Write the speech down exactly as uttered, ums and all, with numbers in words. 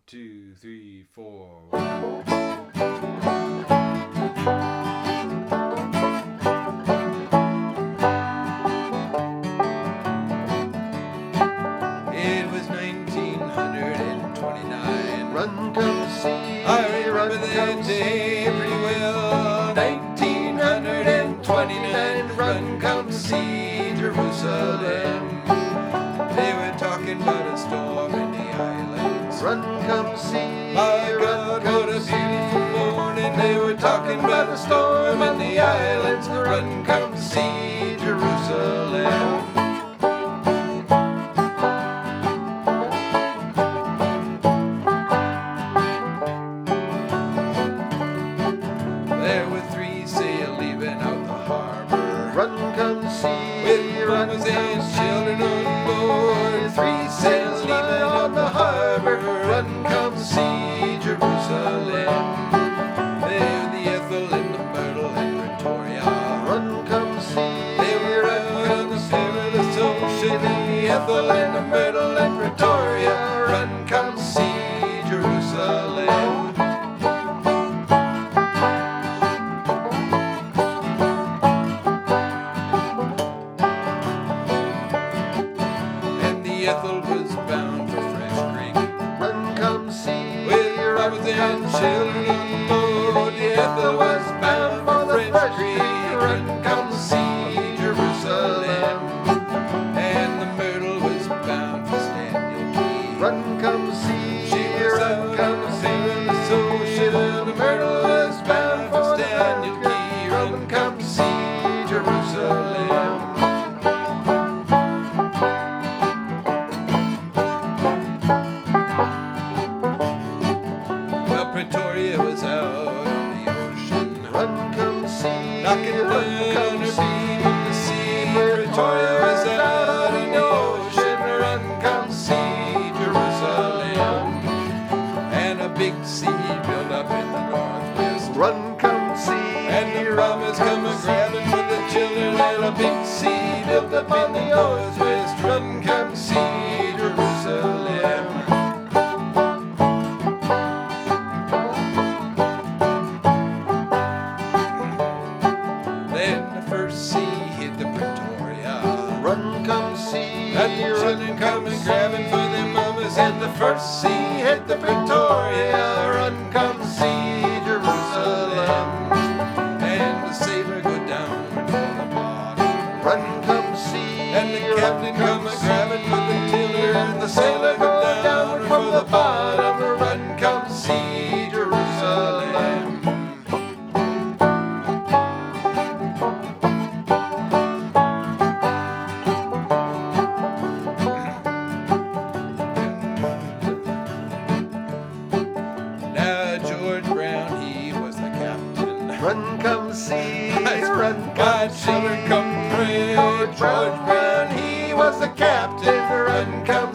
two, three, four. It was nineteen twenty-nine. Run, come see. I remember run, that come day see. pretty well. nineteen twenty-nine. Run, come see Jerusalem. They were talking about a storm in the islands. Run, come see. My run, God, what a come see. beautiful morning. They were talking about a storm in the islands. Run, come see Jerusalem. There were three sail leaving out the harbor. Run, come see. With run, mamas come and see. children on board. Three sails leaving on the harbor. Run, come see Jerusalem. There the Ethel and the Myrtle and Pretoria. Run, come see. They were run, out come on the see. perilous ocean. The Ethel and the Myrtle and Pretoria. Run, come see Jerusalem. And the Ethel was bound for Fresh Creek. Run, come see. With run, mamas come and see. children on board, the Ethel was bound for French Creek. Run, come see Jerusalem. And the Myrtle was bound for Stanley Key. Run, come see. She was run, out come on the see. perilous ocean, and the Myrtle was bound for Stanley Key. Run, come see Jerusalem. Well, Pretoria was out on the ocean, Run, come see. knocking run, down come her see. feet in the sea. Pretoria was out on the ocean, run, come see Jerusalem. And a big sea built up in the northwest. Run, come see. And the mamas come a grabbing for the children. And a big sea built up in the northwest. Run, come see Jerusalem. Then the first sea hit the Pretoria. Run, come see. And the children come and grabbing for their mamas. And the first sea hit the Pretoria. Run, come see Jerusalem. And the sailor go down to the bottom. Run, come see. And the captain run, come a grabbing for the tiller. And the sailor go down from the bottom. Run, come see Jerusalem. Now George Brown, he was the captain. Run, come see. My Run, come see. children come pray. George Brown, he was the captain. Run, come